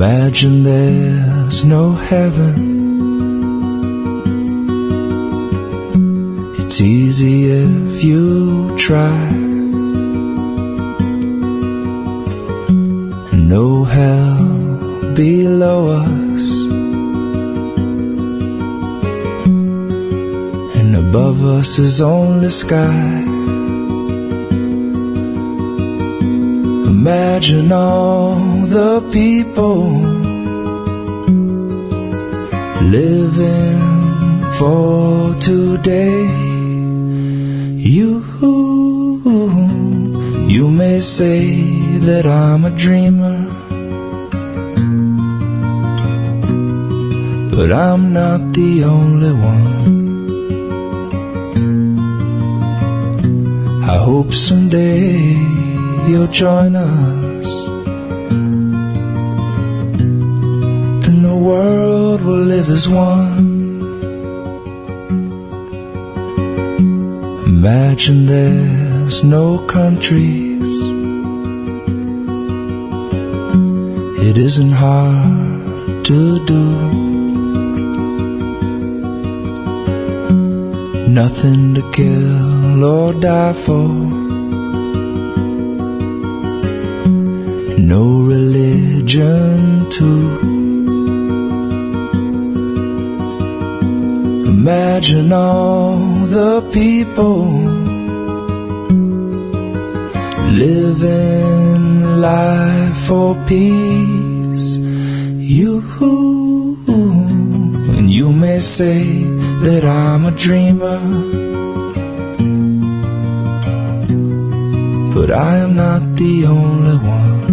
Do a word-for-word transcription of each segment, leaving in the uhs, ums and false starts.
Imagine there's no heaven. It's easy if you try. And no hell below us, and above us is only sky. Imagine all the people living for today. You, you may say that I'm a dreamer, but I'm not the only one. I hope someday you'll join us, and the world will live as one. Imagine there's no countries. It isn't hard to do. Nothing to kill or die for. No religion too. Imagine all the people living life for peace. You, and you may say that I'm a dreamer, but I am not the only one.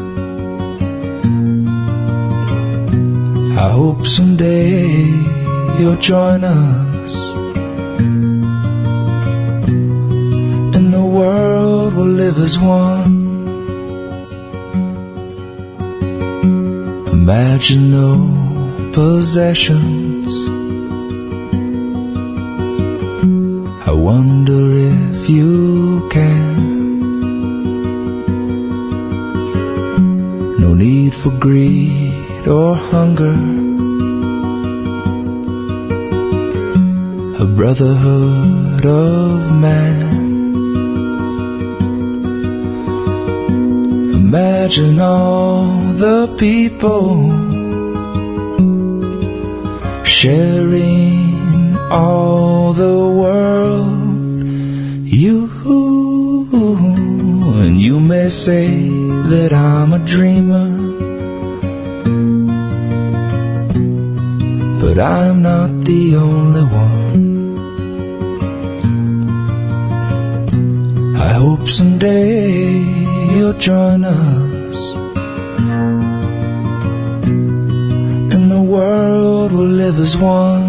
I hope someday you'll join us, and the world will live as one. Imagine no possessions. I wonder if you can. No need for greed or hunger. A brotherhood of man. Imagine all the people sharing all the world. You, and you may say that I'm a dreamer, but I'm not the only one. I hope someday you'll join us, and the world will live as one.